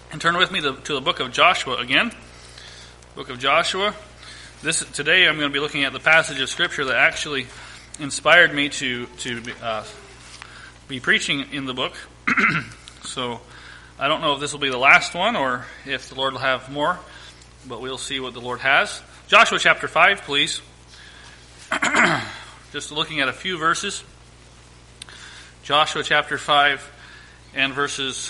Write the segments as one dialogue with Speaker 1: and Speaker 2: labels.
Speaker 1: And turn with me to the book of Joshua again. Book of Joshua. Today I'm going to be looking at the passage of Scripture that actually inspired me to be preaching in the book. So I don't know if this will be the last one or if the Lord will have more, but we'll see what the Lord has. Joshua chapter 5, please. Just looking at a few verses. Joshua chapter 5 and verses...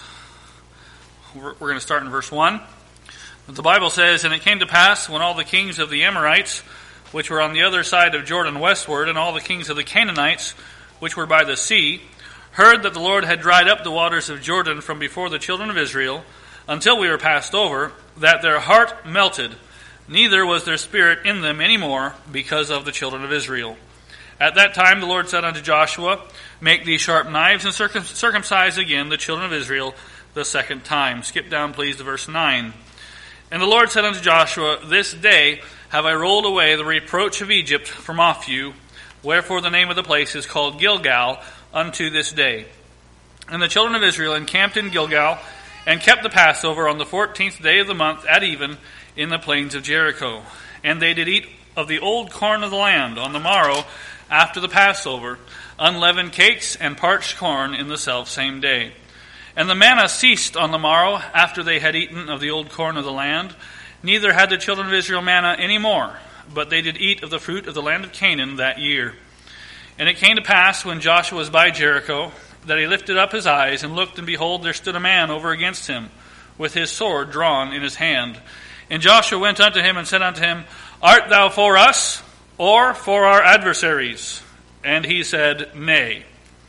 Speaker 1: We're going to start in verse 1. The Bible says, "And it came to pass, when all the kings of the Amorites, which were on the other side of Jordan westward, and all the kings of the Canaanites, which were by the sea, heard that the Lord had dried up the waters of Jordan from before the children of Israel, until we were passed over, that their heart melted, neither was their spirit in them any more, because of the children of Israel. At that time the Lord said unto Joshua, Make these sharp knives, and circumcise again the children of Israel the second time." Skip down, please, to verse 9. "And the Lord said unto Joshua, This day have I rolled away the reproach of Egypt from off you, wherefore the name of the place is called Gilgal unto this day. And the children of Israel encamped in Gilgal, and kept the Passover on the 14th day of the month at even in the plains of Jericho. And they did eat of the old corn of the land on the morrow after the Passover, unleavened cakes and parched corn in the selfsame day. And the manna ceased on the morrow after they had eaten of the old corn of the land. Neither had the children of Israel manna any more, but they did eat of the fruit of the land of Canaan that year. And it came to pass, when Joshua was by Jericho, that he lifted up his eyes, and looked, and behold, there stood a man over against him, with his sword drawn in his hand. And Joshua went unto him, and said unto him, Art thou for us, or for our adversaries? And he said, Nay.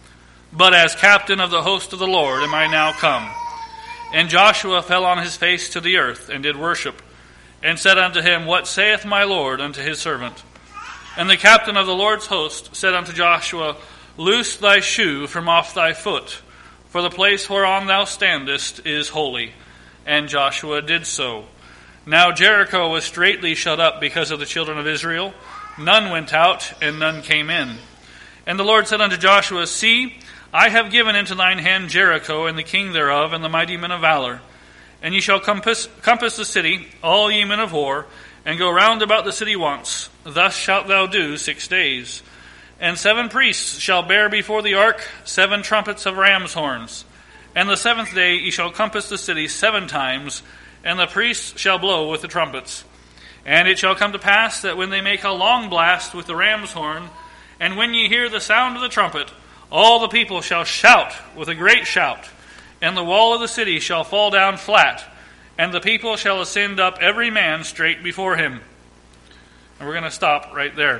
Speaker 1: But as captain of the host of the Lord am I now come. And Joshua fell on his face to the earth, and did worship, and said unto him, What saith my Lord unto his servant? And the captain of the Lord's host said unto Joshua, Loose thy shoe from off thy foot, for the place whereon thou standest is holy. And Joshua did so. Now Jericho was straitly shut up because of the children of Israel. None went out, and none came in. And the Lord said unto Joshua, See, I have given into thine hand Jericho, and the king thereof, and the mighty men of valor. And ye shall compass the city, all ye men of war, and go round about the city once. Thus shalt thou do 6 days. And 7 priests shall bear before the ark 7 trumpets of ram's horns. And the 7th day ye shall compass the city 7 times, and the priests shall blow with the trumpets. And it shall come to pass that when they make a long blast with the ram's horn, and when ye hear the sound of the trumpet, all the people shall shout with a great shout, and the wall of the city shall fall down flat, and the people shall ascend up every man straight before him." And we're going to stop right there.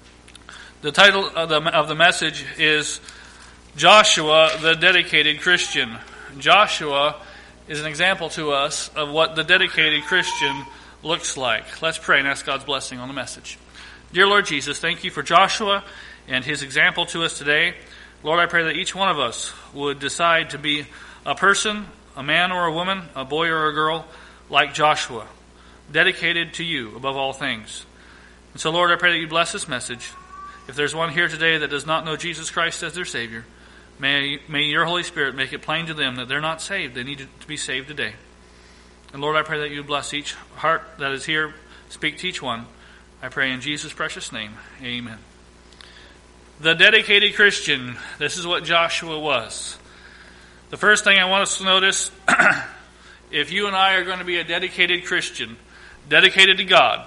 Speaker 1: The title of the message is Joshua, the Dedicated Christian. Joshua is an example to us of what the dedicated Christian looks like. Let's pray and ask God's blessing on the message. Dear Lord Jesus, thank you for Joshua and his example to us today. Lord, I pray that each one of us would decide to be a person, a man or a woman, a boy or a girl, like Joshua, dedicated to you above all things. And so, Lord, I pray that you bless this message. If there's one here today that does not know Jesus Christ as their Savior, may your Holy Spirit make it plain to them that they're not saved. They need to be saved today. And Lord, I pray that you bless each heart that is here. Speak to each one. I pray in Jesus' precious name. Amen. The dedicated Christian. This is what Joshua was. The first thing I want us to notice, if you and I are going to be a dedicated Christian, dedicated to God,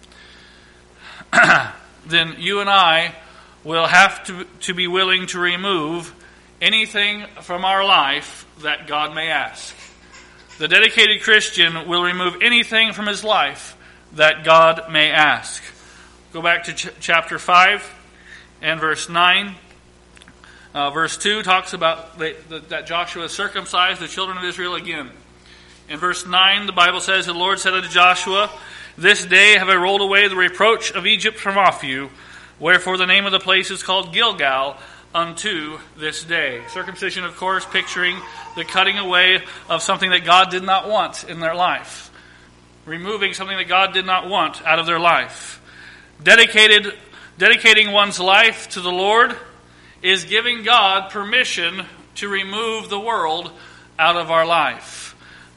Speaker 1: then you and I will have to be willing to remove anything from our life that God may ask. The dedicated Christian will remove anything from his life that God may ask. Go back to chapter 5 and verse 9. Verse 2 talks about that Joshua circumcised the children of Israel again. In verse 9, the Bible says, The Lord said unto Joshua, This day have I rolled away the reproach of Egypt from off you, wherefore the name of the place is called Gilgal unto this day. Circumcision, of course, picturing the cutting away of something that God did not want in their life. Removing something that God did not want out of their life. Dedicating one's life to the Lord is giving God permission to remove the world out of our life.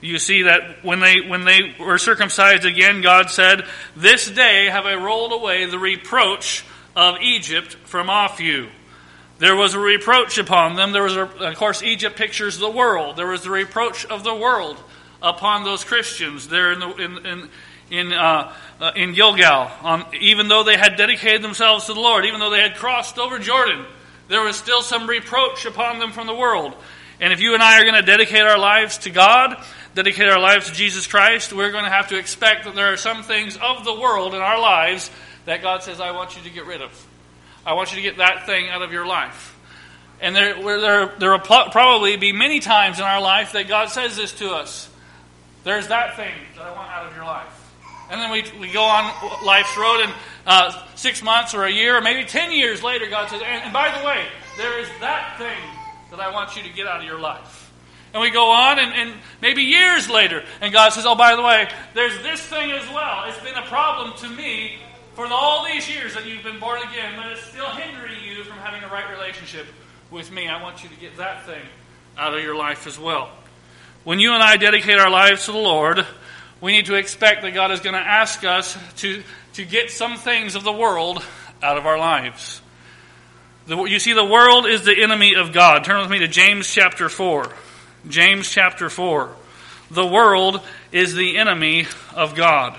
Speaker 1: You see that when they were circumcised again, God said, "This day have I rolled away the reproach of Egypt from off you." There was a reproach upon them. There was, of course, Egypt pictures the world. There was the reproach of the world upon those Christians there in Gilgal. Even though they had dedicated themselves to the Lord, even though they had crossed over Jordan, there was still some reproach upon them from the world. And if you and I are going to dedicate our lives to God, dedicate our lives to Jesus Christ, we're going to have to expect that there are some things of the world in our lives that God says, "I want you to get rid of. I want you to get that thing out of your life." And there will probably be many times in our life that God says this to us. There's that thing that I want out of your life. And then we go on life's road, and 6 months or a year or maybe 10 years later, God says, and by the way, there is that thing that I want you to get out of your life. And we go on, and maybe years later, and God says, "Oh, by the way, there's this thing as well. It's been a problem to me for all these years that you've been born again, but it's still hindering you from having a right relationship with me. I want you to get that thing out of your life as well." When you and I dedicate our lives to the Lord, we need to expect that God is going to ask us to get some things of the world out of our lives. You see, the world is the enemy of God. Turn with me to James chapter 4. James chapter 4. The world is the enemy of God.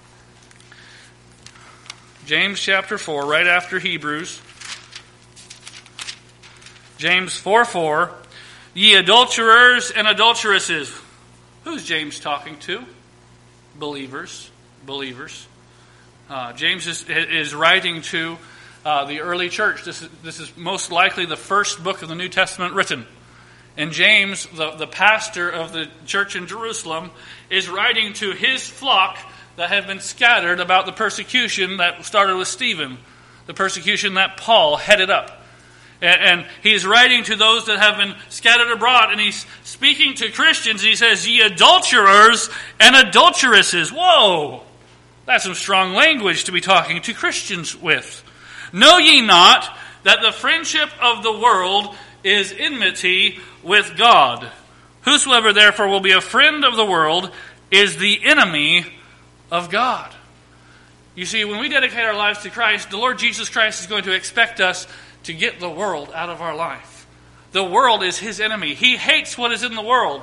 Speaker 1: James chapter 4, right after Hebrews. James 4:4. "Ye adulterers and adulteresses." Who's James talking to? Believers. James is writing to the early church. This is most likely the first book of the New Testament written. And James, the pastor of the church in Jerusalem, is writing to his flock that have been scattered about the persecution that started with Stephen, the persecution that Paul headed up. And he's writing to those that have been scattered abroad, and he's speaking to Christians, and he says, "Ye adulterers and adulteresses." Whoa! That's some strong language to be talking to Christians with. "Know ye not that the friendship of the world is enmity with God? Whosoever therefore will be a friend of the world is the enemy of God." You see, when we dedicate our lives to Christ, the Lord Jesus Christ is going to expect us to get the world out of our life. The world is His enemy. He hates what is in the world.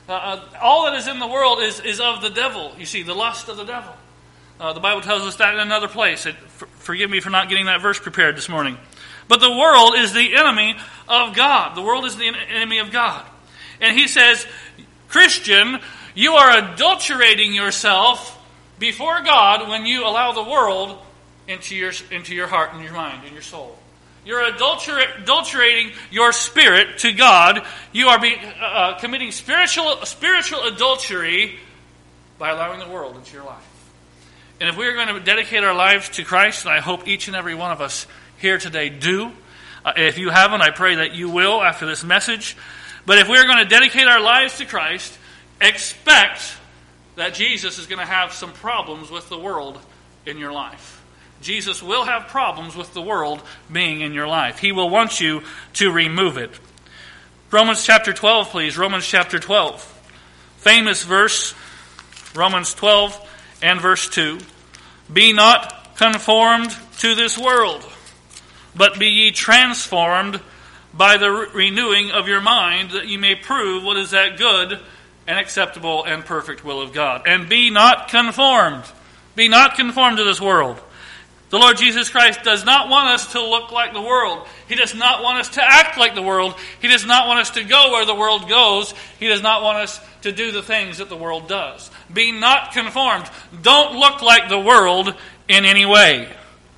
Speaker 1: All that is in the world is of the devil. You see, the lust of the devil. The Bible tells us that in another place. Forgive me for not getting that verse prepared this morning. But the world is the enemy of God. The world is the enemy of God. And he says, Christian, you are adulterating yourself before God when you allow the world into your heart and your mind and your soul. You're adulterating your spirit to God. You are committing spiritual adultery by allowing the world into your life. And if we are going to dedicate our lives to Christ, and I hope each and every one of us here today do, if you haven't, I pray that you will after this message. But if we are going to dedicate our lives to Christ, expect that Jesus is going to have some problems with the world in your life. Jesus will have problems with the world being in your life. He will want you to remove it. Romans chapter 12, please. Romans chapter 12. Famous verse, Romans 12 and verse 2. Be not conformed to this world, but be ye transformed by the renewing of your mind, that ye may prove what is that good and acceptable and perfect will of God. And be not conformed. Be not conformed to this world. The Lord Jesus Christ does not want us to look like the world. He does not want us to act like the world. He does not want us to go where the world goes. He does not want us to do the things that the world does. Be not conformed. Don't look like the world in any way.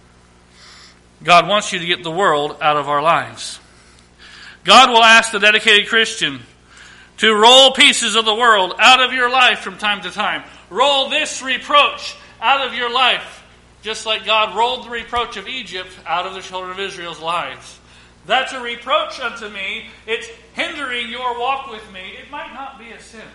Speaker 1: God wants you to get the world out of our lives. God will ask the dedicated Christian to roll pieces of the world out of your life from time to time. Roll this reproach out of your life. Just like God rolled the reproach of Egypt out of the children of Israel's lives. That's a reproach unto me. It's hindering your walk with me. It might not be a sin.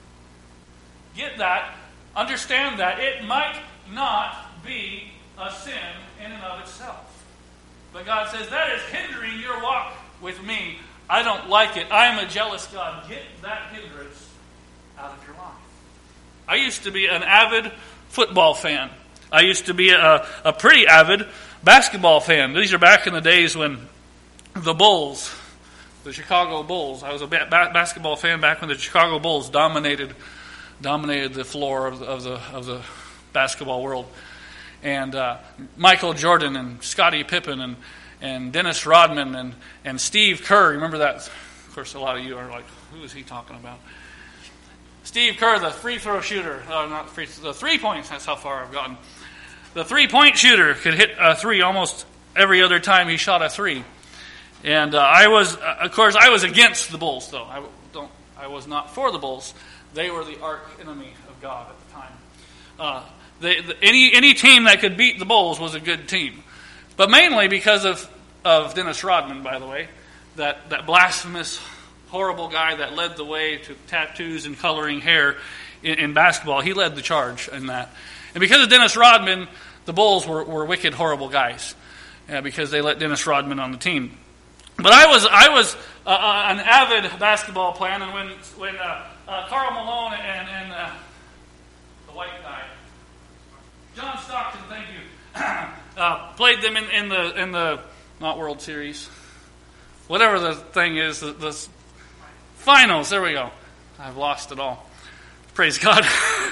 Speaker 1: Get that. Understand that. It might not be a sin in and of itself. But God says, that is hindering your walk with me. I don't like it. I am a jealous God. Get that hindrance out of your life. I used to be an avid football fan. I used to be a pretty avid basketball fan. These are back in the days when the Bulls, the Chicago Bulls, I was a basketball fan back when the Chicago Bulls dominated the floor of the basketball world. And Michael Jordan and Scottie Pippen and Dennis Rodman and Steve Kerr. Remember that? Of course, a lot of you are like, who is he talking about? Steve Kerr, the free throw shooter. The 3 points, that's how far I've gotten. The 3-point shooter could hit a three almost every other time he shot a three. And I was against the Bulls, though. I was not for the Bulls. They were the arch enemy of God at the time. Any team that could beat the Bulls was a good team. But mainly because of Dennis Rodman, by the way, that blasphemous, horrible guy that led the way to tattoos and coloring hair in basketball. He led the charge in that. And because of Dennis Rodman, the Bulls were wicked, horrible guys because they let Dennis Rodman on the team. But I was an avid basketball fan, and when Karl Malone and the white guy, John Stockton, thank you, played them in the not World Series, whatever the thing is, the finals. There we go. I've lost it all. Praise God.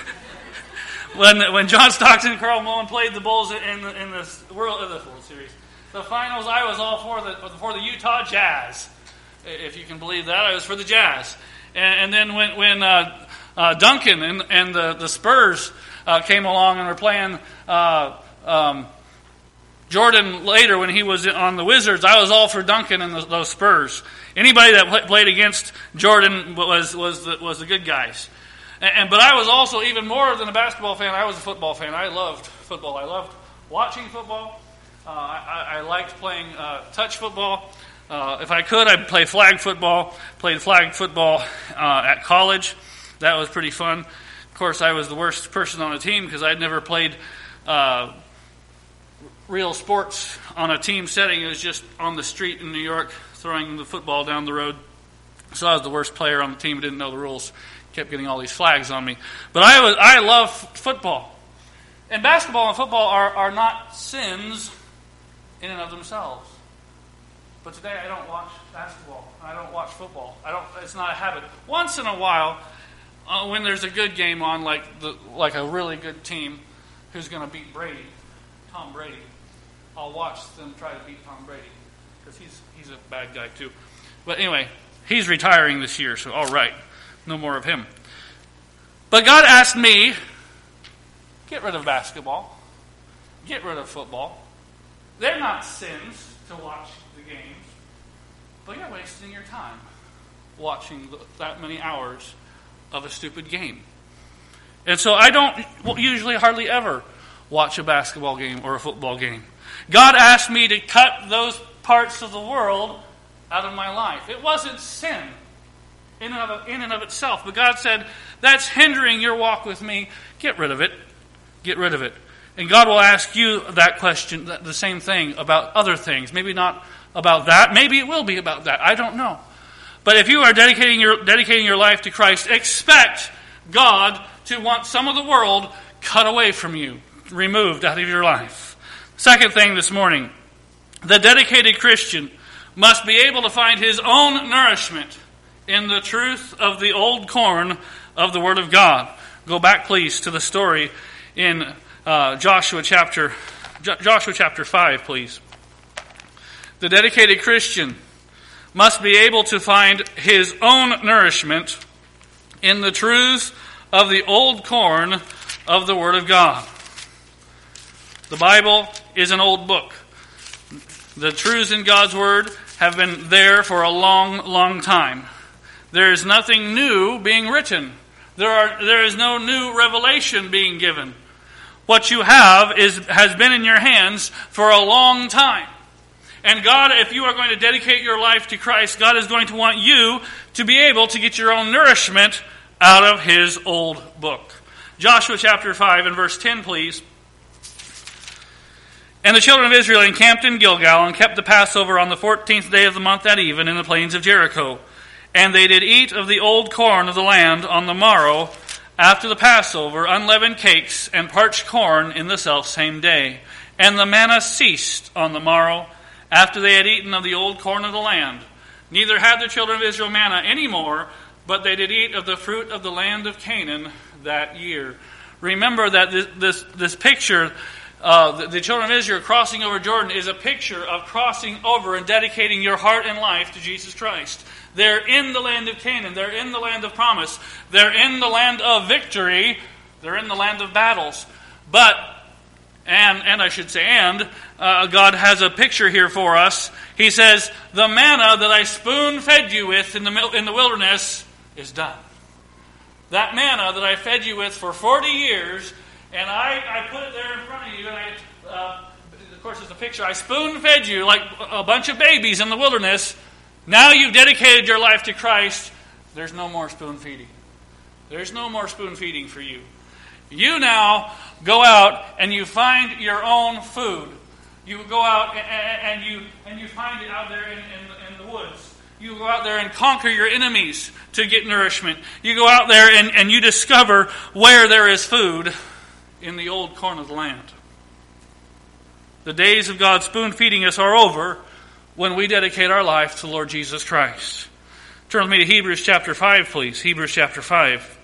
Speaker 1: When John Stockton and Karl Malone played the Bulls in the World Series, the finals, I was all for the Utah Jazz. If you can believe that, I was for the Jazz. And then when Duncan and the Spurs came along and were playing Jordan later when he was on the Wizards, I was all for Duncan and those Spurs. Anybody that played against Jordan was the good guys. But I was also, even more than a basketball fan, I was a football fan. I loved football. I loved watching football. I liked playing touch football. If I could, I'd play flag football. Played flag football at college. That was pretty fun. Of course, I was the worst person on the team because I'd never played real sports on a team setting. It was just on the street in New York, throwing the football down the road. So I was the worst player on the team. Didn't know the rules. Kept getting all these flags on me. But I love football. And basketball and football are not sins in and of themselves. But today I don't watch basketball. I don't watch football. It's not a habit. Once in a while, when there's a good game on, like a really good team who's going to beat Tom Brady, I'll watch them try to beat Tom Brady because he's a bad guy too. But anyway, he's retiring this year, so all right. No more of him. But God asked me, get rid of basketball. Get rid of football. They're not sins to watch the games. But you're wasting your time watching that many hours of a stupid game. And so I don't usually hardly ever watch a basketball game or a football game. God asked me to cut those parts of the world out of my life. It wasn't sin in and of itself. But God said, that's hindering your walk with me. Get rid of it. Get rid of it. And God will ask you that question, the same thing, about other things. Maybe not about that. Maybe it will be about that. I don't know. But if you are dedicating your life to Christ, expect God to want some of the world cut away from you, removed out of your life. Second thing this morning, the dedicated Christian must be able to find his own nourishment in the truth of the old corn of the Word of God. Go back, please, to the story in Joshua chapter 5, please. The dedicated Christian must be able to find his own nourishment in the truths of the old corn of the Word of God. The Bible is an old book. The truths in God's Word have been there for a long, long time. There is nothing new being written. There is no new revelation being given. What you have has been in your hands for a long time. And God, if you are going to dedicate your life to Christ, God is going to want you to be able to get your own nourishment out of His old book. Joshua chapter 5 and verse 10, please. And the children of Israel encamped in Gilgal and kept the Passover on the 14th day of the month at even in the plains of Jericho. And they did eat of the old corn of the land on the morrow, after the Passover, unleavened cakes and parched corn in the selfsame day. And the manna ceased on the morrow, after they had eaten of the old corn of the land. Neither had the children of Israel manna any more, but they did eat of the fruit of the land of Canaan that year. Remember that this picture, the children of Israel crossing over Jordan, is a picture of crossing over and dedicating your heart and life to Jesus Christ. They're in the land of Canaan. They're in the land of promise. They're in the land of victory. They're in the land of battles. But, and God has a picture here for us. He says, the manna that I spoon-fed you with in the wilderness is done. That manna that I fed you with for 40 years, and I put it there in front of you, and of course it's a picture. I spoon-fed you like a bunch of babies in the wilderness. Now you've dedicated your life to Christ. There's no more spoon-feeding. There's no more spoon-feeding for you. You now go out and you find your own food. You go out and you find it out there in the woods. You go out there and conquer your enemies to get nourishment. You go out there and you discover where there is food in the old corn of the land. The days of God spoon-feeding us are over when we dedicate our life to Lord Jesus Christ. Turn with me to Hebrews chapter 5, please. Hebrews chapter 5.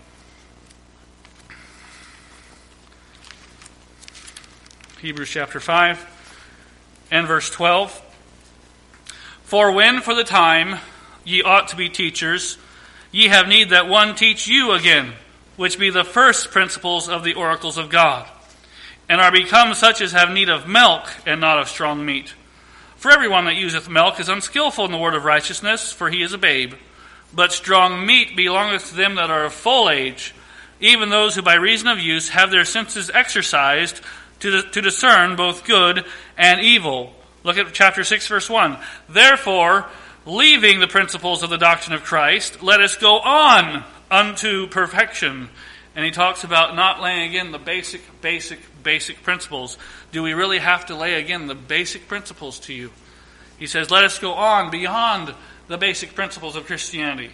Speaker 1: Hebrews chapter 5 and verse 12. For when for the time ye ought to be teachers, ye have need that one teach you again, which be the first principles of the oracles of God, and are become such as have need of milk and not of strong meat. For everyone that useth milk is unskillful in the word of righteousness, for he is a babe. But strong meat belongeth to them that are of full age, even those who by reason of use have their senses exercised to discern both good and evil. Look at chapter 6, verse 1. Therefore, leaving the principles of the doctrine of Christ, let us go on unto perfection. And he talks about not laying again the basic principles. Do we really have to lay again the basic principles to you? He says, let us go on beyond the basic principles of Christianity.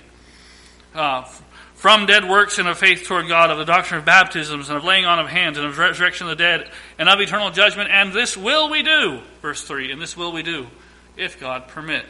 Speaker 1: From dead works and of faith toward God, of the doctrine of baptisms, and of laying on of hands, and of resurrection of the dead, and of eternal judgment. And this will we do, verse 3, and this will we do, if God permit.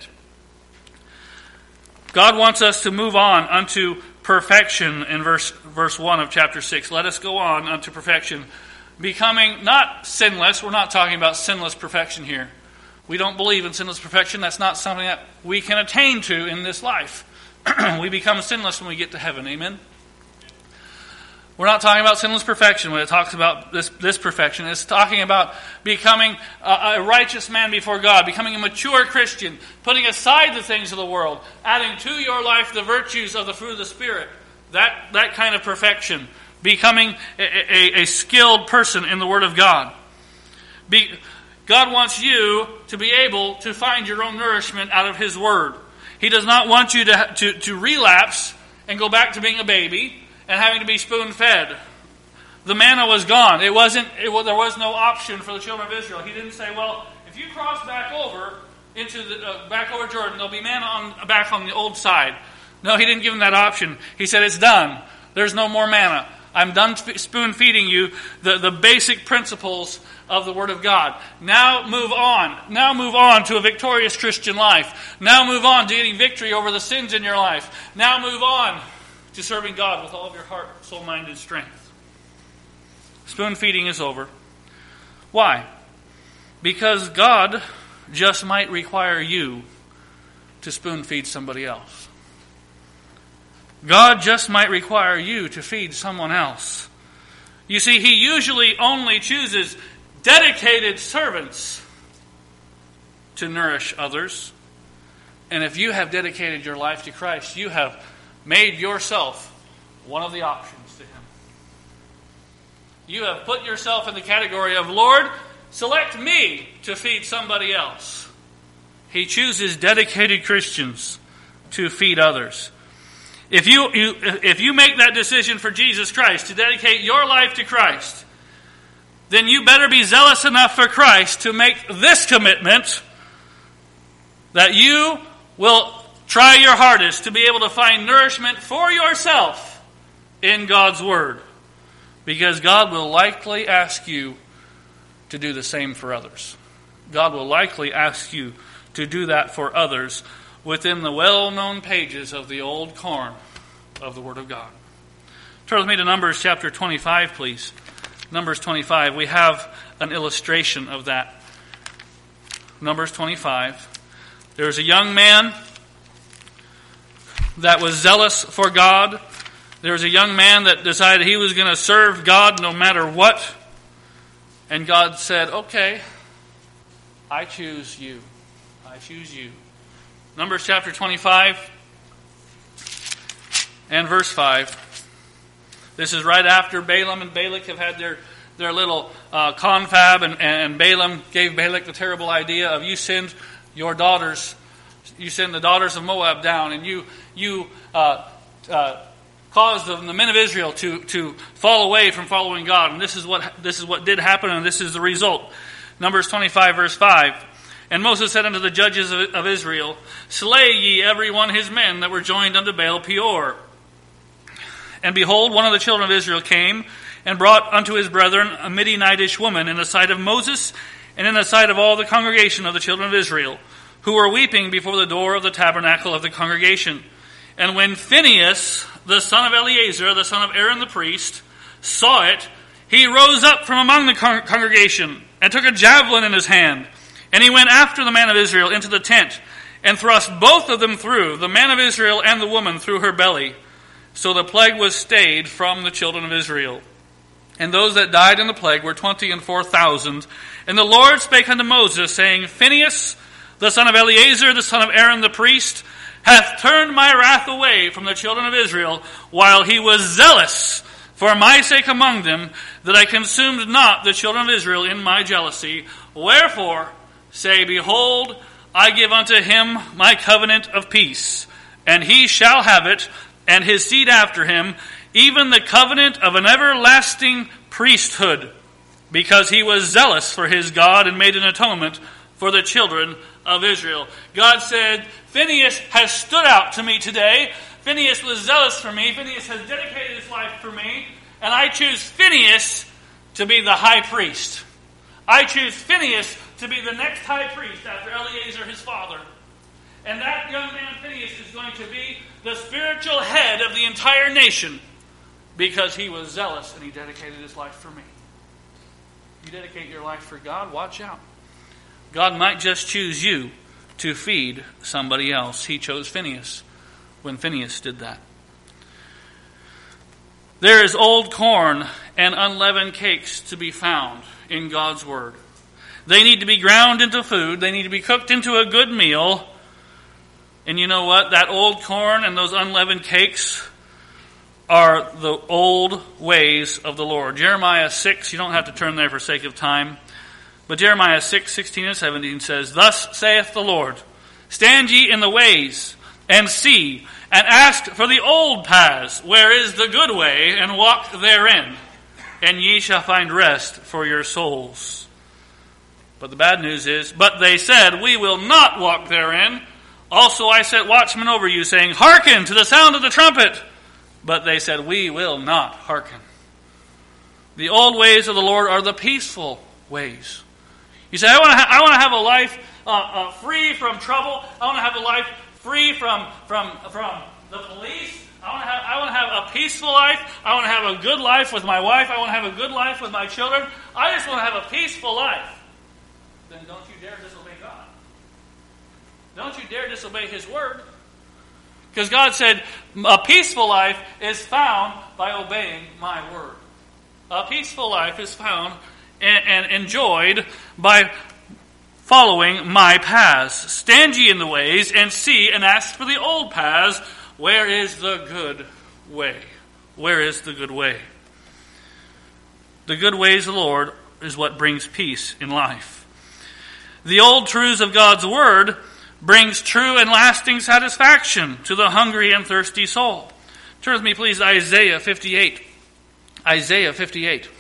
Speaker 1: God wants us to move on unto perfection in verse 1 of chapter 6. Let us go on unto perfection. Becoming not sinless. We're not talking about sinless perfection here. We don't believe in sinless perfection. That's not something that we can attain to in this life. We become sinless when we get to heaven. Amen? We're not talking about sinless perfection when it talks about this perfection. It's talking about becoming a righteous man before God, becoming a mature Christian, putting aside the things of the world, adding to your life the virtues of the fruit of the Spirit. That kind of perfection. Becoming a skilled person in the Word of God. God wants you to be able to find your own nourishment out of His Word. He does not want you to relapse and go back to being a baby and having to be spoon-fed. The manna was gone. There was no option for the children of Israel. He didn't say, well, if you cross back over back over Jordan, there'll be manna back on the old side. No, He didn't give them that option. He said, it's done. There's no more manna. I'm done spoon-feeding you the basic principles of the Word of God. Now move on. Now move on to a victorious Christian life. Now move on to getting victory over the sins in your life. Now move on to serving God with all of your heart, soul, mind, and strength. Spoon-feeding is over. Why? Because God just might require you to spoon-feed somebody else. God just might require you to feed someone else. You see, He usually only chooses dedicated servants to nourish others. And if you have dedicated your life to Christ, you have made yourself one of the options to Him. You have put yourself in the category of, Lord, select me to feed somebody else. He chooses dedicated Christians to feed others. If you make that decision for Jesus Christ, to dedicate your life to Christ, then you better be zealous enough for Christ to make this commitment that you will Try your hardest to be able to find nourishment for yourself in God's Word. Because God will likely ask you to do the same for others. God will likely ask you to do that for others within the well-known pages of the old corn of the Word of God. Turn with me to Numbers chapter 25, please. Numbers 25. We have an illustration of that. Numbers 25. There's a young man that was zealous for God. There was a young man that decided he was going to serve God no matter what. And God said, okay, I choose you. I choose you. Numbers chapter 25 and verse 5. This is right after Balaam and Balak have had their little confab, and Balaam gave Balak the terrible idea of you send the daughters of Moab down, and you caused the men of Israel to fall away from following God. And this is what did happen, and this is the result. Numbers 25 verse 5. And Moses said unto the judges of Israel, slay ye every one his men that were joined unto Baal Peor. And behold, one of the children of Israel came and brought unto his brethren a Midianitish woman in the sight of Moses and in the sight of all the congregation of the children of Israel, who were weeping before the door of the tabernacle of the congregation. And when Phinehas, the son of Eleazar, the son of Aaron the priest, saw it, he rose up from among the congregation and took a javelin in his hand. And he went after the man of Israel into the tent and thrust both of them through, the man of Israel and the woman through her belly. So the plague was stayed from the children of Israel. And those that died in the plague were 24,000. And the Lord spake unto Moses, saying, Phinehas, the son of Eleazar, the son of Aaron the priest, hath turned my wrath away from the children of Israel, while he was zealous for my sake among them, that I consumed not the children of Israel in my jealousy. Wherefore, say, behold, I give unto him my covenant of peace, and he shall have it, and his seed after him, even the covenant of an everlasting priesthood, because he was zealous for his God and made an atonement for the children of Israel. God said, Phinehas has stood out to me today. Phinehas was zealous for me. Phinehas has dedicated his life for me. And I choose Phinehas to be the high priest. I choose Phinehas to be the next high priest after Eleazar, his father. And that young man, Phinehas, is going to be the spiritual head of the entire nation because he was zealous and he dedicated his life for me. You dedicate your life for God, watch out. God might just choose you to feed somebody else. He chose Phinehas when Phinehas did that. There is old corn and unleavened cakes to be found in God's Word. They need to be ground into food. They need to be cooked into a good meal. And you know what? That old corn and those unleavened cakes are the old ways of the Lord. Jeremiah 6, you don't have to turn there for sake of time. But Jeremiah 6, 16 and 17 says, Thus saith the Lord, Stand ye in the ways, and see, and ask for the old paths, where is the good way, and walk therein, and ye shall find rest for your souls. But the bad news is, But they said, We will not walk therein. Also I set watchmen over you, saying, Hearken to the sound of the trumpet. But they said, We will not hearken. The old ways of the Lord are the peaceful ways. You say, I want to have a life free from trouble. I want to have a life free from the police. I want to have a peaceful life. I want to have a good life with my wife. I want to have a good life with my children. I just want to have a peaceful life. Then don't you dare disobey God. Don't you dare disobey His Word. Because God said, a peaceful life is found by obeying my Word. A peaceful life is found and enjoyed by following my paths. Stand ye in the ways, and see, and ask for the old paths. Where is the good way? Where is the good way? The good ways of the Lord is what brings peace in life. The old truths of God's Word brings true and lasting satisfaction to the hungry and thirsty soul. Turn with me, please, to Isaiah 58. Isaiah 58.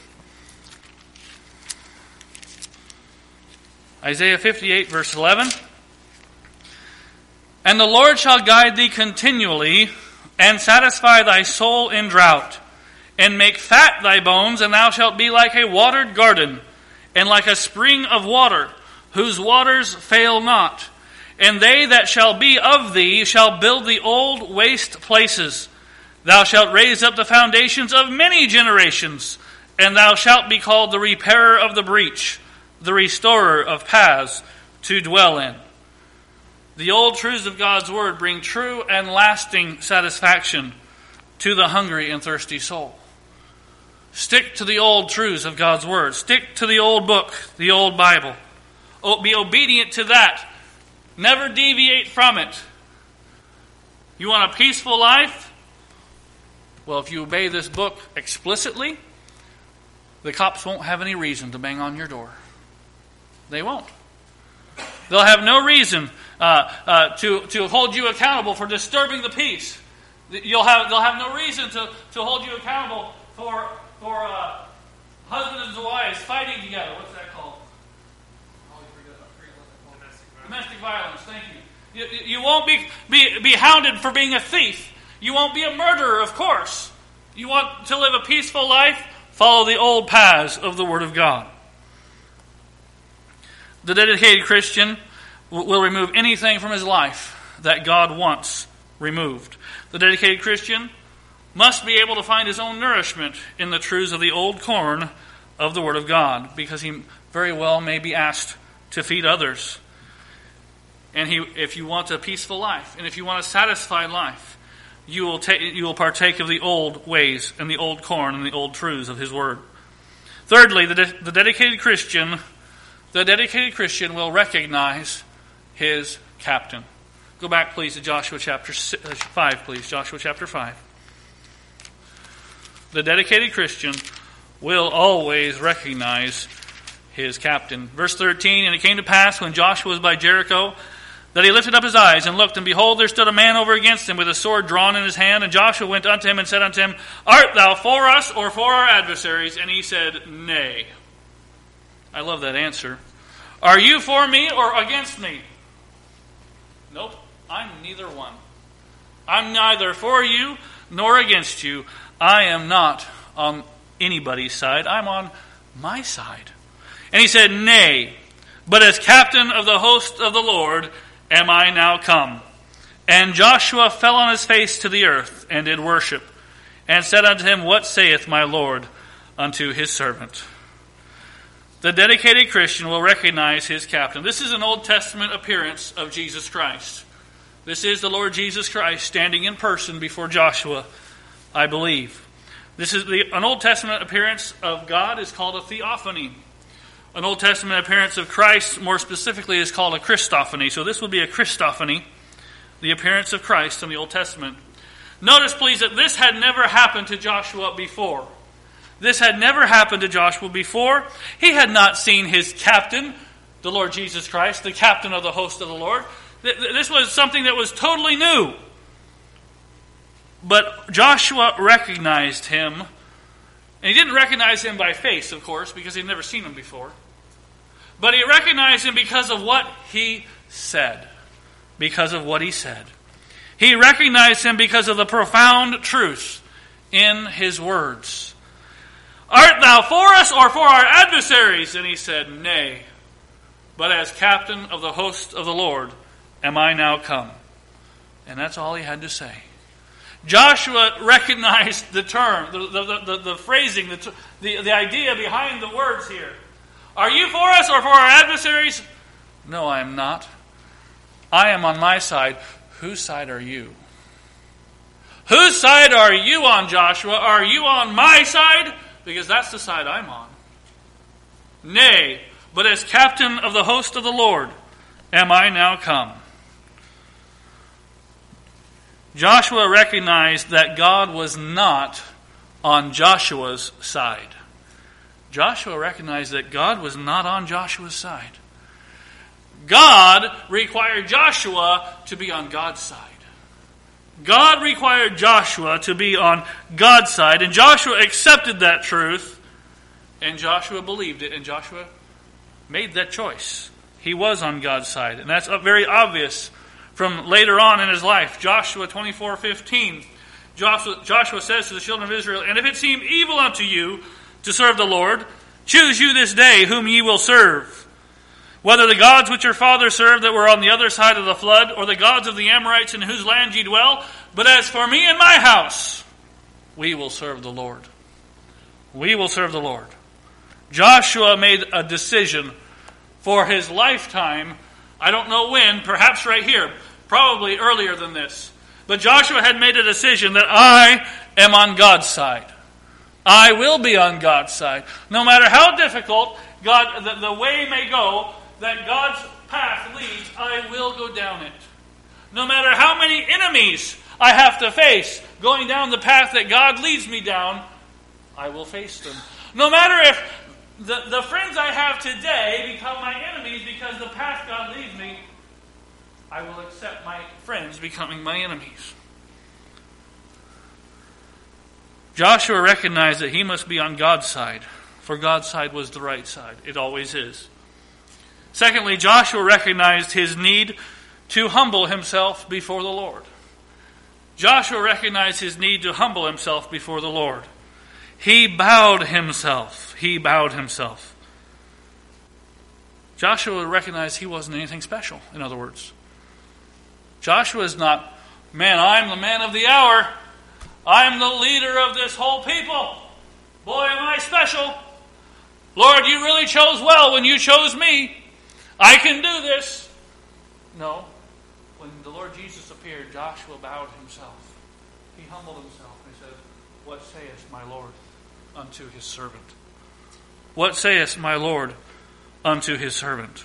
Speaker 1: Isaiah 58, verse 11. And the Lord shall guide thee continually, and satisfy thy soul in drought, and make fat thy bones, and thou shalt be like a watered garden, and like a spring of water, whose waters fail not. And they that shall be of thee shall build the old waste places. Thou shalt raise up the foundations of many generations, and thou shalt be called the repairer of the breach, the restorer of paths to dwell in. The old truths of God's Word bring true and lasting satisfaction to the hungry and thirsty soul. Stick to the old truths of God's Word. Stick to the old book, the old Bible. Be obedient to that. Never deviate from it. You want a peaceful life? Well, if you obey this book explicitly, the cops won't have any reason to bang on your door. They won't. They'll have no reason to hold you accountable for disturbing the peace. They'll have no reason to hold you accountable for husbands and wives fighting together. What's that called? Domestic violence. Thank you. You won't be hounded for being a thief. You won't be a murderer, of course. You want to live a peaceful life? Follow the old paths of the Word of God. The dedicated Christian will remove anything from his life that God wants removed. The dedicated Christian must be able to find his own nourishment in the truths of the old corn of the Word of God, because he very well may be asked to feed others. And if you want a peaceful life, and if you want a satisfied life, you will partake of the old ways and the old corn and the old truths of His Word. Thirdly, the dedicated Christian will recognize his captain. Go back, please, to Joshua chapter 5, please. Joshua chapter 5. The dedicated Christian will always recognize his captain. Verse 13, and it came to pass when Joshua was by Jericho that he lifted up his eyes and looked, and behold, there stood a man over against him with a sword drawn in his hand. And Joshua went unto him and said unto him, Art thou for us or for our adversaries? And he said, Nay. I love that answer. Are you for me or against me? Nope, I'm neither one. I'm neither for you nor against you. I am not on anybody's side. I'm on my side. And he said, Nay, but as captain of the host of the Lord am I now come. And Joshua fell on his face to the earth and did worship, and said unto him, What saith my Lord unto his servant? The dedicated Christian will recognize his captain. This is an Old Testament appearance of Jesus Christ. This is the Lord Jesus Christ standing in person before Joshua, I believe. This is an Old Testament appearance of God is called a theophany. An Old Testament appearance of Christ, more specifically, is called a Christophany. So this would be a Christophany, the appearance of Christ in the Old Testament. Notice, please, that this had never happened to Joshua before. This had never happened to Joshua before. He had not seen his captain, the Lord Jesus Christ, the captain of the host of the Lord. This was something that was totally new. But Joshua recognized him. And he didn't recognize him by face, of course, because he'd never seen him before. But he recognized him because of what he said. Because of what he said. He recognized him because of the profound truth in his words. Art thou for us or for our adversaries? And he said, Nay, but as captain of the host of the Lord am I now come. And that's all he had to say. Joshua recognized the term, the phrasing, the idea behind the words here. Are you for us or for our adversaries? No, I am not. I am on my side. Whose side are you? Whose side are you on, Joshua? Are you on my side? Because that's the side I'm on. Nay, but as captain of the host of the Lord am I now come. Joshua recognized that God was not on Joshua's side. Joshua recognized that God was not on Joshua's side. God required Joshua to be on God's side. God required Joshua to be on God's side, and Joshua accepted that truth, and Joshua believed it, and Joshua made that choice. He was on God's side, and that's very obvious from later on in his life. Joshua 24:15. Joshua says to the children of Israel, "And if it seem evil unto you to serve the Lord, choose you this day whom ye will serve, whether the gods which your fathers served that were on the other side of the flood, or the gods of the Amorites in whose land ye dwell. But as for me and my house, we will serve the Lord." We will serve the Lord. Joshua made a decision for his lifetime. I don't know when, perhaps right here, probably earlier than this. But Joshua had made a decision that I am on God's side. I will be on God's side. No matter how difficult the way may go, that God's path leads, I will go down it. No matter how many enemies I have to face going down the path that God leads me down, I will face them. No matter if the friends I have today become my enemies because the path God leads me, I will accept my friends becoming my enemies. Joshua recognized that he must be on God's side, for God's side was the right side. It always is. Secondly, Joshua recognized his need to humble himself before the Lord. Joshua recognized his need to humble himself before the Lord. He bowed himself. He bowed himself. Joshua recognized he wasn't anything special, in other words. Joshua is not, man, I'm the man of the hour. I'm the leader of this whole people. Boy, am I special. Lord, you really chose well when you chose me. I can do this. No. When the Lord Jesus appeared, Joshua bowed himself. He humbled himself and he said, "What saith my Lord unto his servant?" What saith my Lord unto his servant?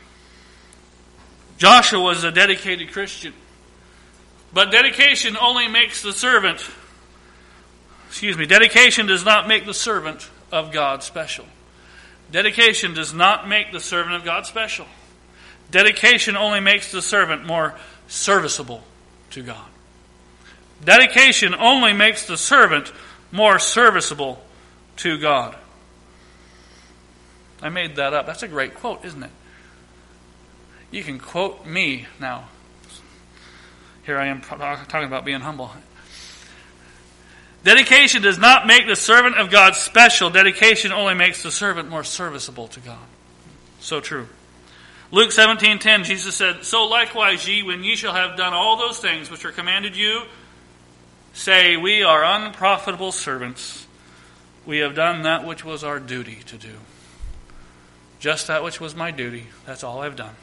Speaker 1: Joshua was a dedicated Christian. But dedication only makes the servant, dedication does not make the servant of God special. Dedication does not make the servant of God special. Dedication only makes the servant more serviceable to God. Dedication only makes the servant more serviceable to God. I made that up. That's a great quote, isn't it? You can quote me now. Here I am talking about being humble. Dedication does not make the servant of God special. Dedication only makes the servant more serviceable to God. So true. Luke 17:10, Jesus said, "So likewise ye, when ye shall have done all those things which are commanded you, say, we are unprofitable servants. We have done that which was our duty to do." Just that which was my duty. That's all I've done.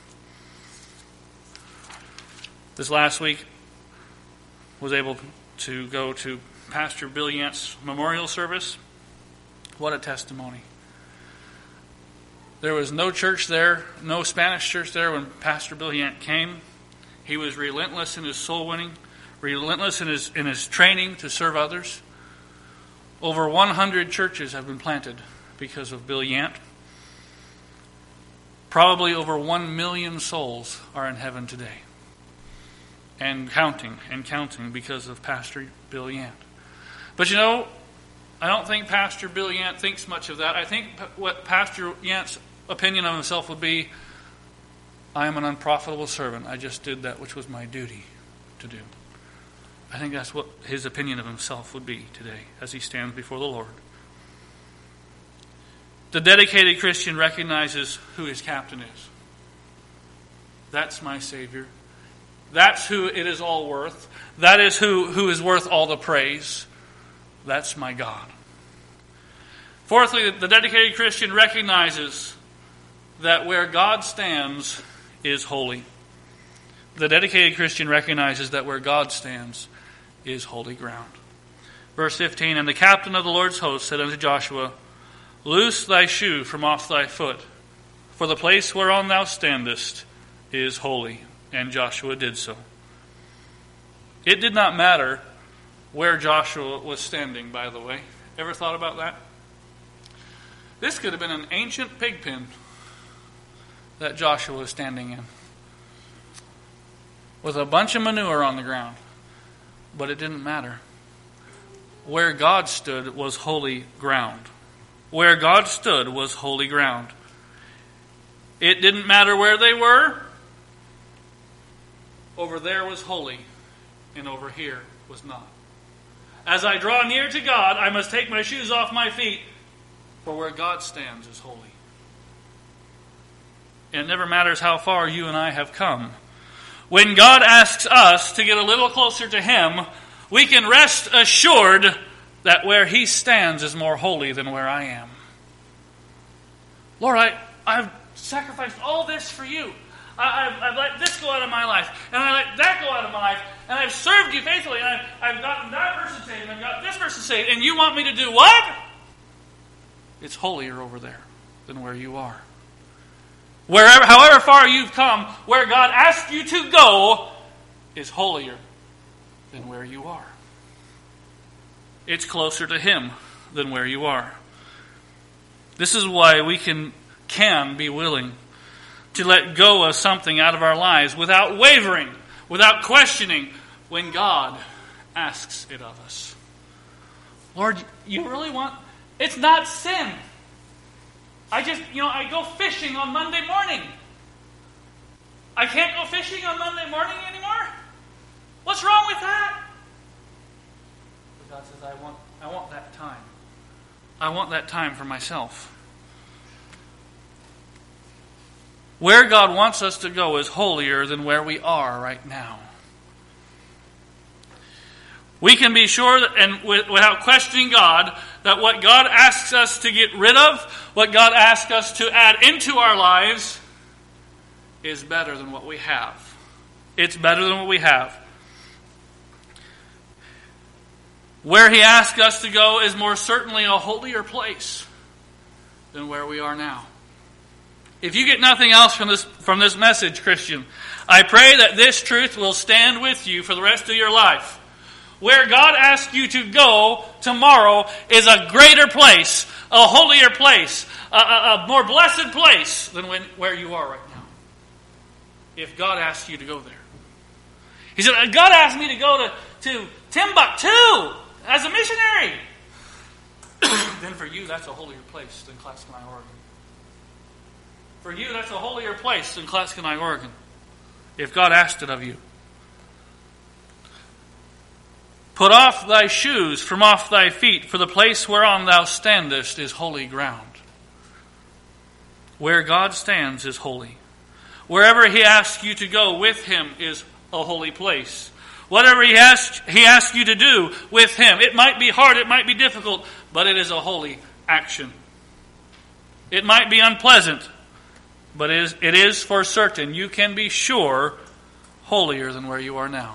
Speaker 1: This last week, was able to go to Pastor Bill Yant's memorial service. What a testimony. There was no church there, no Spanish church there when Pastor Bill Yant came. He was relentless in his soul winning, relentless in his training to serve others. Over 100 churches have been planted because of Bill Yant. Probably over 1 million souls are in heaven today. And counting because of Pastor Bill Yant. But you know, I don't think Pastor Bill Yant thinks much of that. I think what Pastor Yant's opinion of himself would be, I am an unprofitable servant. I just did that which was my duty to do. I think that's what his opinion of himself would be today as he stands before the Lord. The dedicated Christian recognizes who his captain is. That's my Savior. That's who it is all worth. That is who is worth all the praise. That's my God. Fourthly, the dedicated Christian recognizes that where God stands is holy. The dedicated Christian recognizes that where God stands is holy ground. Verse 15, "And the captain of the Lord's host said unto Joshua, Loose thy shoe from off thy foot, for the place whereon thou standest is holy. And Joshua did so." It did not matter where Joshua was standing, by the way. Ever thought about that? This could have been an ancient pig pen that Joshua was standing in, with a bunch of manure on the ground. But it didn't matter. Where God stood was holy ground. Where God stood was holy ground. It didn't matter where they were, over there was holy, and over here was not. As I draw near to God, I must take my shoes off my feet, for where God stands is holy. And it never matters how far you and I have come. When God asks us to get a little closer to Him, we can rest assured that where He stands is more holy than where I am. Lord, I've sacrificed all this for you. I've let this go out of my life, and I let that go out of my life, and I've served you faithfully, and I've gotten that person saved, and I've got this person saved, and you want me to do what? It's holier over there than where you are. However far you've come, where God asked you to go is holier than where you are. It's closer to Him than where you are. This is why we can be willing to let go of something out of our lives without wavering, without questioning, when God asks it of us. Lord, you really want... It's not sin. I go fishing on Monday morning. I can't go fishing on Monday morning anymore? What's wrong with that? But God says, I want that time. I want that time for myself. Where God wants us to go is holier than where we are right now. We can be sure that, and without questioning God, that what God asks us to get rid of, what God asks us to add into our lives, is better than what we have. It's better than what we have. Where He asks us to go is more certainly a holier place than where we are now. If you get nothing else from this message, Christian, I pray that this truth will stand with you for the rest of your life. Where God asks you to go tomorrow is a greater place, a holier place, a more blessed place than where you are right now. If God asks you to go there. He said, God asked me to go to Timbuktu as a missionary. Then for you, that's a holier place than Clatskanie, Oregon. For you, that's a holier place than Clatskanie, Oregon. If God asked it of you. Put off thy shoes from off thy feet, for the place whereon thou standest is holy ground. Where God stands is holy. Wherever He asks you to go with Him is a holy place. Whatever He asks you to do with Him, it might be hard, it might be difficult, but it is a holy action. It might be unpleasant, but it is for certain, you can be sure, holier than where you are now.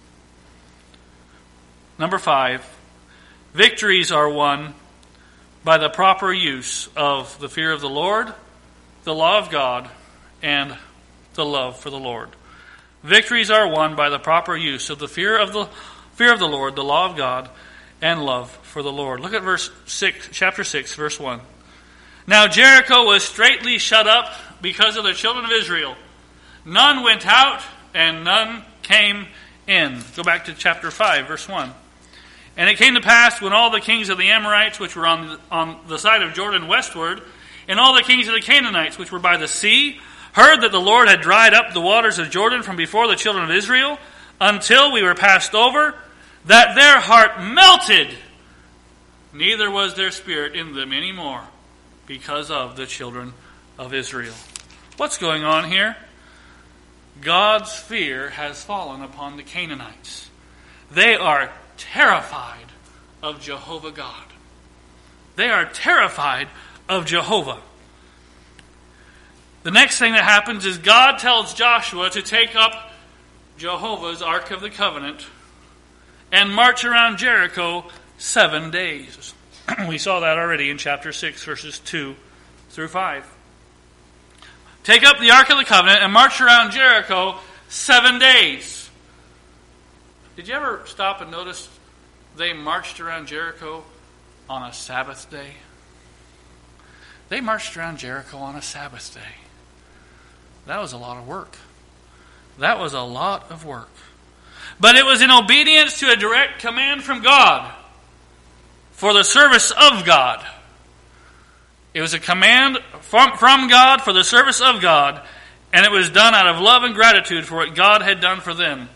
Speaker 1: Number 5, victories are won by the proper use of the fear of the Lord, the law of God, and the love for the Lord. Victories are won by the proper use of the fear of the Lord, the law of God, and love for the Lord. Look at chapter 6, verse 1. Now Jericho was straitly shut up because of the children of Israel. None went out, and none came in. Go back to chapter 5, verse 1. And it came to pass, when all the kings of the Amorites, which were on the side of Jordan westward, and all the kings of the Canaanites, which were by the sea, heard that the Lord had dried up the waters of Jordan from before the children of Israel, until we were passed over, that their heart melted, neither was their spirit in them any more, because of the children of Israel. What's going on here? God's fear has fallen upon the Canaanites. They are terrified of Jehovah God. They are terrified of Jehovah. The next thing that happens is God tells Joshua to take up Jehovah's Ark of the Covenant and march around Jericho 7 days. We saw that already in chapter 6, verses 2 through 5. Take up the Ark of the Covenant and march around Jericho 7 days. Did you ever stop and notice they marched around Jericho on a Sabbath day? They marched around Jericho on a Sabbath day. That was a lot of work. That was a lot of work. But it was in obedience to a direct command from God for the service of God. It was a command from God for the service of God, And it was done out of love and gratitude for what God had done for them.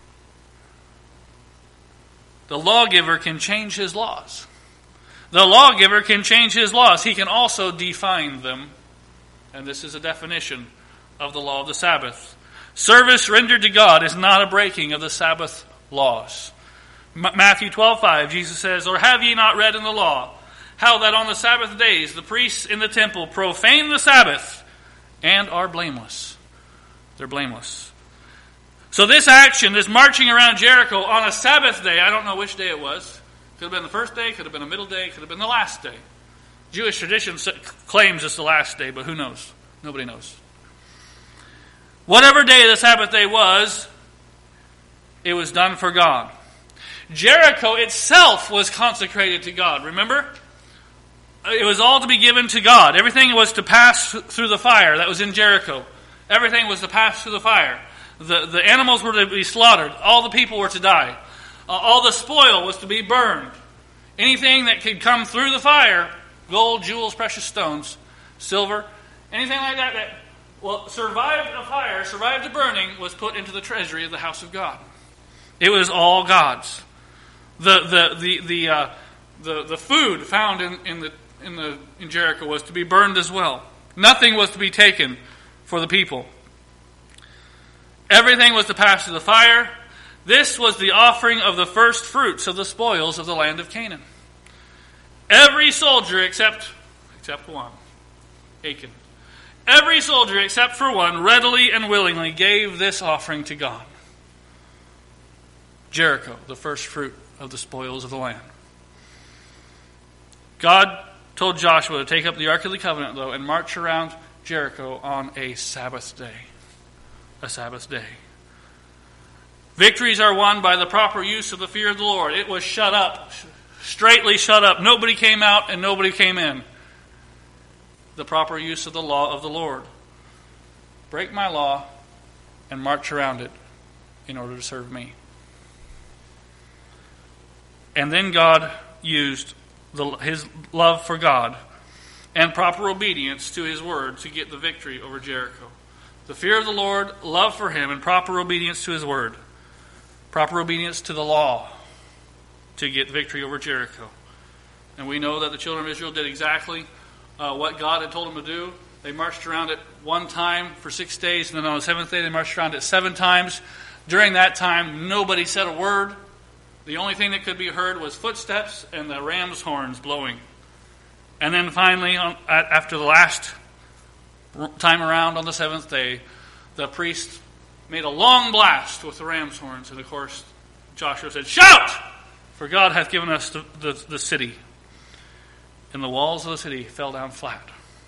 Speaker 1: The lawgiver can change his laws. The lawgiver can change his laws. He can also define them. And this is a definition of the law of the Sabbath. Service rendered to God is not a breaking of the Sabbath laws. Matthew 12:5, Jesus says, "Or have ye not read in the law, how that on the Sabbath days the priests in the temple profane the Sabbath and are blameless?" They're blameless. So this action, this marching around Jericho on a Sabbath day, I don't know which day it was. Could have been the first day, could have been a middle day, could have been the last day. Jewish tradition claims it's the last day, but who knows? Nobody knows. Whatever day the Sabbath day was, it was done for God. Jericho itself was consecrated to God, remember? It was all to be given to God. Everything was to pass through the fire. That was in Jericho. Everything was to pass through the fire. The animals were to be slaughtered. All the people were to die. All the spoil was to be burned. Anything that could come through the fire, gold, jewels, precious stones, silver, anything like that survived a fire, survived a burning, was put into the treasury of the house of God. It was all God's. The food found in Jericho was to be burned as well. Nothing was to be taken for the people. Everything was to pass through the fire. This was the offering of the first fruits of the spoils of the land of Canaan. Every soldier except one, Achan. Every soldier except for one readily and willingly gave this offering to God. Jericho, the first fruit of the spoils of the land. God told Joshua to take up the Ark of the Covenant, though, and march around Jericho on a Sabbath day. A Sabbath day. Victories are won by the proper use of the fear of the Lord. It was shut up, straightly shut up. Nobody came out and nobody came in. The proper use of the law of the Lord. Break my law and march around it in order to serve me. And then God used his love for God and proper obedience to his word to get the victory over Jericho. The fear of the Lord, love for him, and proper obedience to his word. Proper obedience to the law to get victory over Jericho. And we know that the children of Israel did exactly what God had told them to do. They marched around it one time for 6 days, and then on the seventh day they marched around it 7 times. During that time, nobody said a word. The only thing that could be heard was footsteps and the ram's horns blowing. And then finally, after the last time around on the 7th day, the priest made a long blast with the ram's horns. And of course, Joshua said, "Shout! For God hath given us the city." And the walls of the city fell down flat.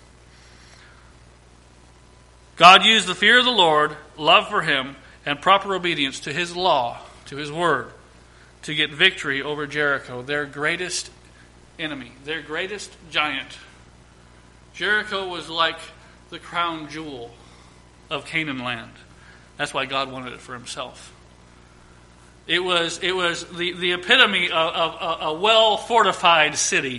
Speaker 1: God used the fear of the Lord, love for him, and proper obedience to his law, to his word, to get victory over Jericho, their greatest enemy, their greatest giant. Jericho was like the crown jewel of Canaan land. That's why God wanted it for himself. It was the epitome of a well-fortified city.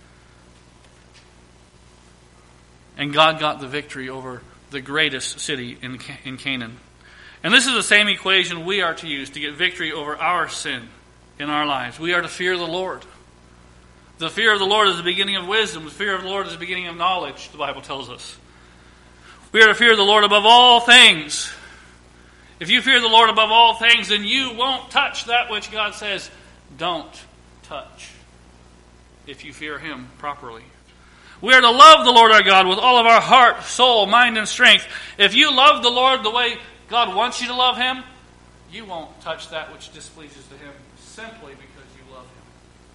Speaker 1: And God got the victory over the greatest city in Canaan. And this is the same equation we are to use to get victory over our sin in our lives. We are to fear the Lord. The fear of the Lord is the beginning of wisdom. The fear of the Lord is the beginning of knowledge, the Bible tells us. We are to fear the Lord above all things. If you fear the Lord above all things, then you won't touch that which God says don't touch, if you fear him properly. We are to love the Lord our God with all of our heart, soul, mind, and strength. If you love the Lord the way God wants you to love him, you won't touch that which displeases to him simply because you love him.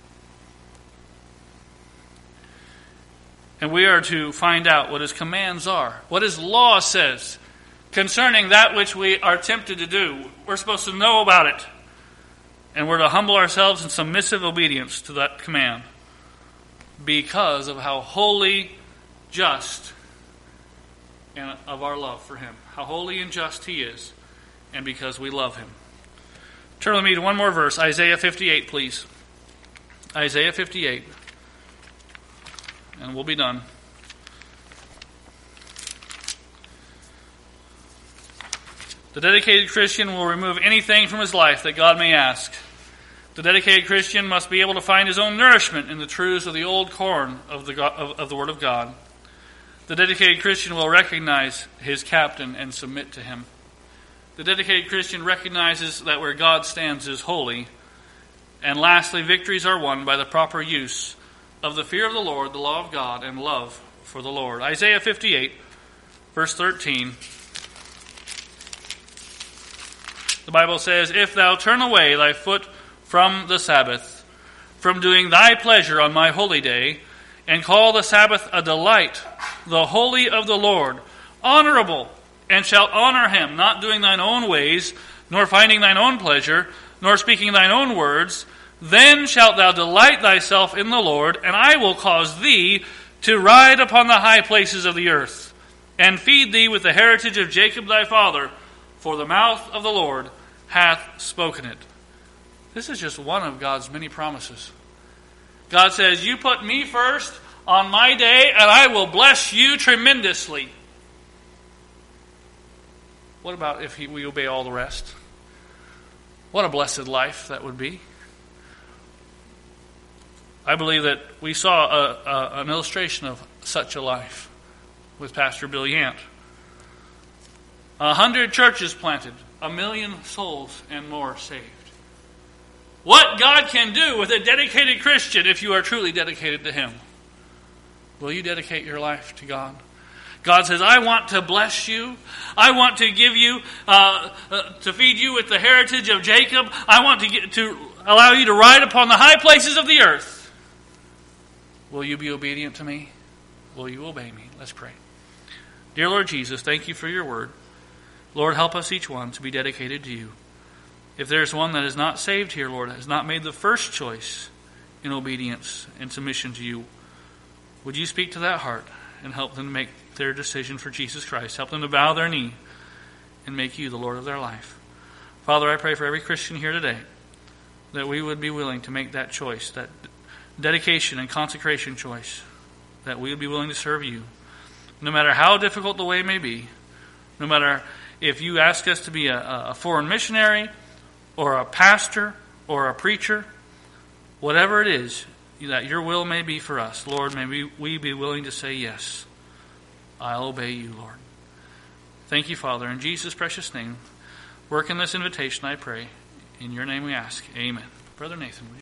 Speaker 1: And we are to find out what his commands are, what his law says concerning that which we are tempted to do. We're supposed to know about it. And we're to humble ourselves in submissive obedience to that command because of how holy, just, and of our love for him. How holy and just he is, and because we love him. Turn with me to one more verse, Isaiah 58, please. Isaiah 58. And we'll be done. The dedicated Christian will remove anything from his life that God may ask. The dedicated Christian must be able to find his own nourishment in the truths of the old corn of the Word of God. The dedicated Christian will recognize his captain and submit to him. The dedicated Christian recognizes that where God stands is holy. And lastly, victories are won by the proper use of the fear of the Lord, the law of God, and love for the Lord. Isaiah 58, verse 13. The Bible says, "If thou turn away thy foot from the Sabbath, from doing thy pleasure on my holy day, and call the Sabbath a delight, the holy of the Lord, honorable, and shalt honor him, not doing thine own ways, nor finding thine own pleasure, nor speaking thine own words, then shalt thou delight thyself in the Lord, and I will cause thee to ride upon the high places of the earth, and feed thee with the heritage of Jacob thy father, for the mouth of the Lord hath spoken it." This is just one of God's many promises. God says, you put me first on my day, and I will bless you tremendously. What about if we obey all the rest? What a blessed life that would be. I believe that we saw an illustration of such a life with Pastor Bill Yant. 100 churches planted, 1 million souls and more saved. What God can do with a dedicated Christian if you are truly dedicated to Him. Will you dedicate your life to God? God says, I want to bless you. I want to give you, to feed you with the heritage of Jacob. I want to allow you to ride upon the high places of the earth. Will you be obedient to me? Will you obey me? Let's pray. Dear Lord Jesus, thank you for your word. Lord, help us each one to be dedicated to you. If there's one that is not saved here, Lord, has not made the first choice in obedience and submission to you, would you speak to that heart and help them to make their decision for Jesus Christ? Help them to bow their knee and make you the Lord of their life. Father, I pray for every Christian here today that we would be willing to make that choice, that dedication and consecration choice, that we would be willing to serve you. No matter how difficult the way may be, no matter if you ask us to be a foreign missionary or a pastor or a preacher, whatever it is that your will may be for us, Lord, may we be willing to say yes. I'll obey you, Lord. Thank you, Father. In Jesus' precious name, work in this invitation, I pray. In your name we ask. Amen. Brother Nathan,